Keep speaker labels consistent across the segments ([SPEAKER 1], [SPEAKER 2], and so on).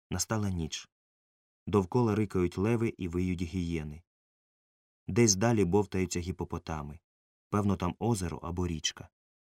[SPEAKER 1] Настала ніч. Довкола рикають леви і виють гієни. Десь далі бовтаються гіпопотами. Певно, там озеро або річка.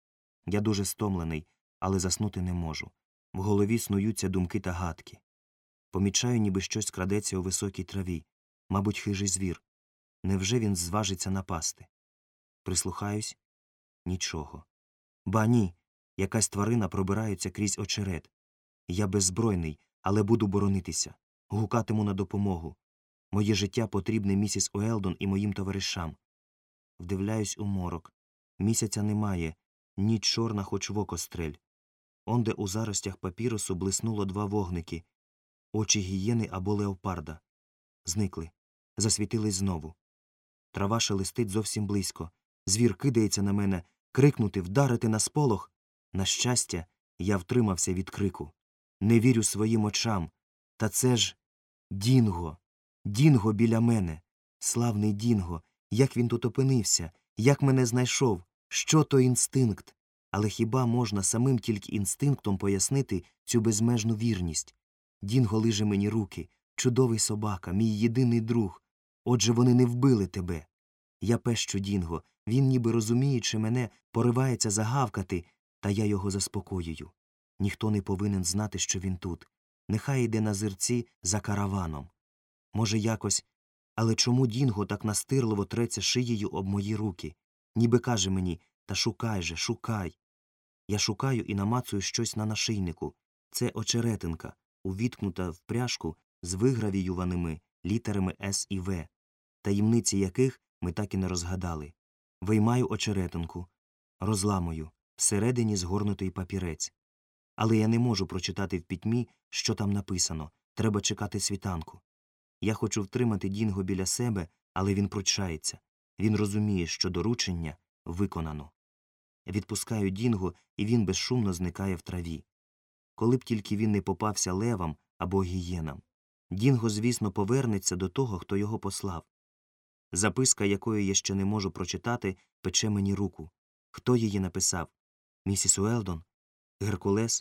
[SPEAKER 1] Я дуже стомлений, але заснути не можу. В голові снуються думки та гадки. Помічаю, ніби щось крадеться у високій траві. Мабуть, хижий звір. Невже він зважиться напасти? Прислухаюсь – нічого. Ба ні, якась тварина пробирається крізь очерет. Я беззбройний, але буду боронитися. Гукатиму на допомогу. Моє життя потрібне місіс Уелдон і моїм товаришам. Вдивляюсь у морок. Місяця немає, ніч чорна, хоч в око стрель. Онде у заростях папірусу блиснуло 2 вогники. Очі гієни або леопарда. Зникли. Засвітились знову. Трава шелестить зовсім близько. Звір кидається на мене. Крикнути, вдарити на сполох. На щастя, я втримався від крику. Не вірю своїм очам. Та це ж Дінго. Дінго біля мене. Славний Дінго. Як він тут опинився? Як мене знайшов? Що то інстинкт? Але хіба можна самим тільки інстинктом пояснити цю безмежну вірність? Дінго лиже мені руки. Чудовий собака, мій єдиний друг. Отже, вони не вбили тебе. Я пещу Дінго. Він, ніби розуміючи мене, поривається загавкати, та я його заспокоюю. Ніхто не повинен знати, що він тут. Нехай йде на зерці за караваном. Може, якось... Але чому Дінго так настирливо треться шиєю об мої руки? Ніби каже мені, та шукай же, шукай. Я шукаю і намацую щось на нашийнику. Це очеретинка, увіткнута в пряжку з вигравіюваними літерами С і В, таємниці яких ми так і не розгадали. Виймаю очеретинку, розламую, всередині згорнутий папірець. Але я не можу прочитати в пітьмі, що там написано. Треба чекати світанку. Я хочу втримати Дінго біля себе, але він пручається. Він розуміє, що доручення виконано. Відпускаю Дінго, і він безшумно зникає в траві. Коли б тільки він не попався левам або гієнам. Дінго, звісно, повернеться до того, хто його послав. Записка, якої я ще не можу прочитати, пече мені руку. Хто її написав? Місіс Уелдон? Геркулес?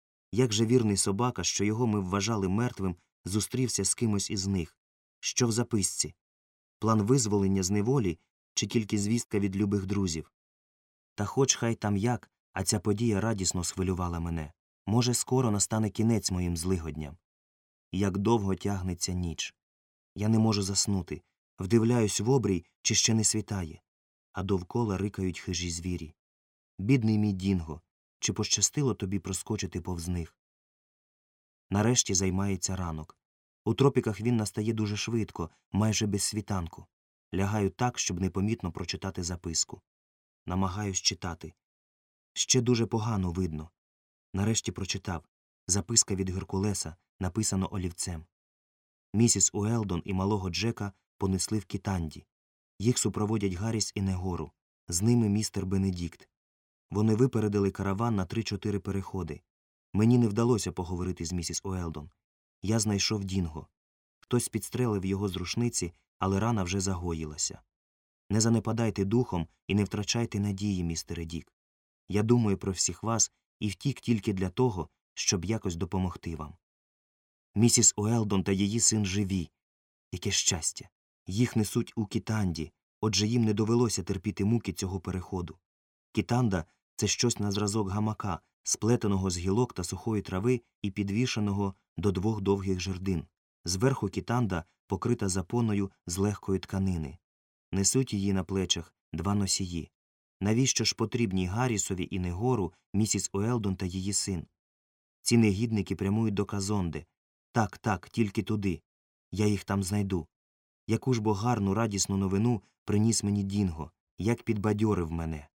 [SPEAKER 1] Як же вірний собака, що його ми вважали мертвим, зустрівся з кимось із них? Що в записці? План визволення з неволі чи тільки звістка від любих друзів? Та хоч хай там як, а ця подія радісно схвилювала мене. Може, скоро настане кінець моїм злигодням. Як довго тягнеться ніч. Я не можу заснути. Вдивляюсь в обрій, чи ще не світає. А довкола рикають хижі звірі. Бідний мій Дінго, чи пощастило тобі проскочити повз них? Нарешті займається ранок. У тропіках він настає дуже швидко, майже без світанку. Лягаю так, щоб непомітно прочитати записку. Намагаюсь читати. Ще дуже погано видно. Нарешті прочитав. Записка від Геркулеса, написано олівцем. Місіс Уелдон і малого Джека понесли в Кітанді. Їх супроводять Гарріс і Негору. З ними містер Бенедікт. Вони випередили караван на 3-4 переходи. Мені не вдалося поговорити з місіс Уелдон. Я знайшов Дінго. Хтось підстрелив його з рушниці, але рана вже загоїлася. Не занепадайте духом і не втрачайте надії, містере Дік. Я думаю про всіх вас і втік тільки для того, щоб якось допомогти вам. Місіс Уелдон та її син живі. Яке щастя! Їх несуть у Кітанді, отже їм не довелося терпіти муки цього переходу. Кітанда – це щось на зразок гамака, сплетеного з гілок та сухої трави і підвішеного до 2 довгих жердин. Зверху Кітанда покрита запоною з легкої тканини. Несуть її на плечах 2 носії. Навіщо ж потрібні Гаррісові і Негору місіс Уелдон та її син? Ці негідники прямують до Казонде. Так, тільки туди. Я їх там знайду. Яку ж бо гарну, радісну новину приніс мені Дінго, як підбадьорив мене.